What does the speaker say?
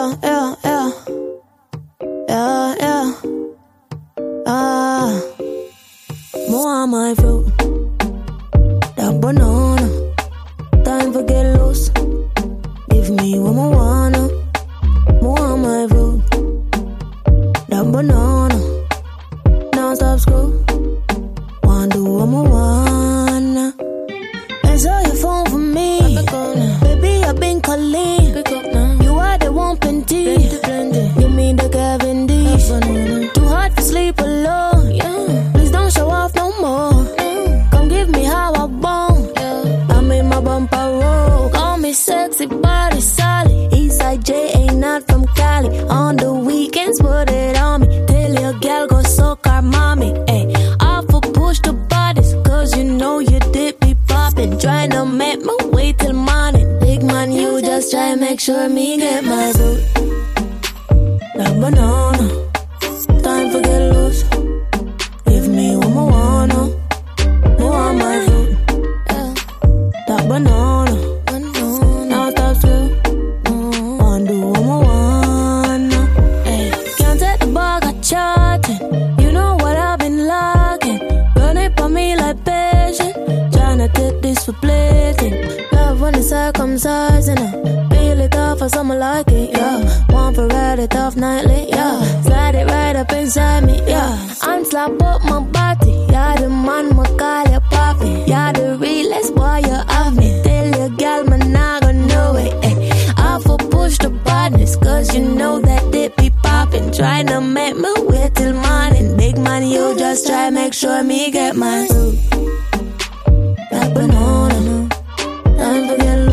More on my fruit, that banana. Time for get loose. Give me what I wanna. More on my fruit, that banana. Non-stop screw. Wanna do what I wanna. Answer your phone for me. Baby, I've been calling. You are the one plenty. Give me the Kevin D. Too hard to sleep alone. Please don't show off no more. Come give me how I want. I'm in my bumper roll. Call me sexy body solid. Eastside J ain't not from Cali. On the weekends, put it on me. Tell your gal go soak our mommy. Ay, off for push the bodies. Cause you know you did be poppin'. Tryna make my way till morning. Big man, you just try and make sure me get my boot. That banana. Time for get loose. Give me what I wanna. More on my food. That banana. Now stop still. Wanna do what I wanna. Ay. Can't take the bar, got chatting. You know what I've been locking. Run it on me like patient. Tryna take this for plating. Love when it's circumcising her. Feel it off for someone like it, yeah. One for ride it off nightly, yeah. Slide it right up inside me, yeah. Unslap up my body. Yeah, the man, my call you poppy. Yeah, the realest boy you have me. Tell your gal, man, I gon' know it, eh. I for push the badness, cause you know that they be poppin'. Tryna make me wait till morning. Big man, you just try make sure me get my food. That banana. Time for get